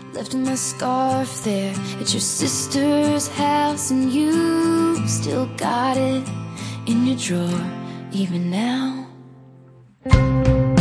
Left my scarf there at your sister's house, and you still got it in your drawer even now.